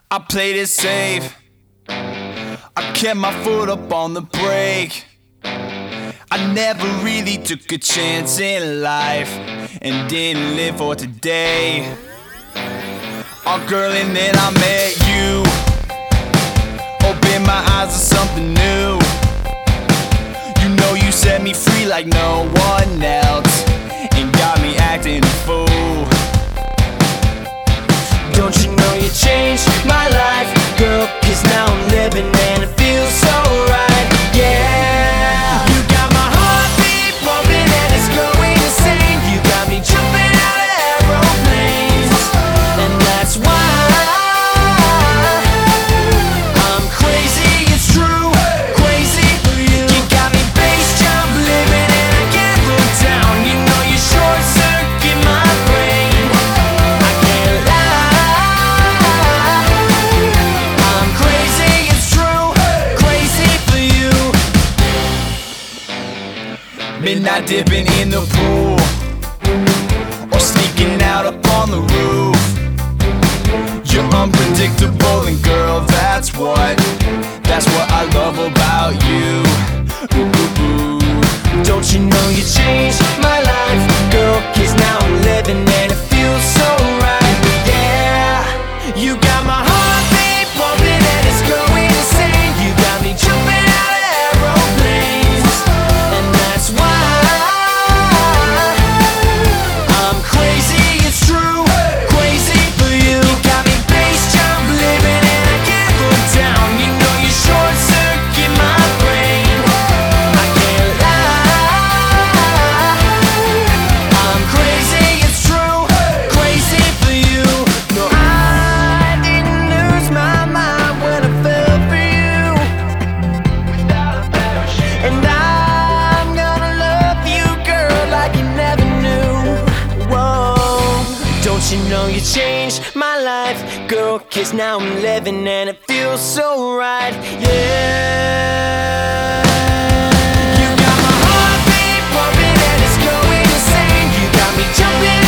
I played it safe, I kept my foot up on the brake. I never really took a chance in life and didn't live for today. Oh girl, and then I met you, opened my eyes to something new. You know you set me free like no one else, and got me acting a fool. Don't you know you changed my life, girl? 'Cause now I'm living and it feels so right, yeah. You got my heartbeat pumping and it's going insane. You got me jumping out of aeroplanes, and that's why I'm crazy, it's true, crazy for you. You got me bass jump living and I can't look down. You know you short circuit my brain, I can't lie. I'm crazy, it's true, crazy for you. Midnight dipping in the pool, or sneaking out up on the roof. You're unpredictable, and girl, that's what I love about you. Ooh, ooh, ooh. Don't you know you changed my life, girl? 'Cause now I'm living and it feels so right, yeah. You got my heartbeat pumping and it's going insane. You got me jumping out of aeroplanes, and that's why I'm crazy, it's true, crazy for you. You got me bass jump living and I can't look down. You know you short circuit my brain, I can't lie. I'm crazy, it's true, crazy for you. No, I didn't lose my mind when I fell for you, and I'm gonna love you, girl, like you never knew. Whoa, don't you know you changed my life, girl? 'Cause now I'm living and it feels so right, yeah. You got my heartbeat pumping and it's going insane. You got me jumping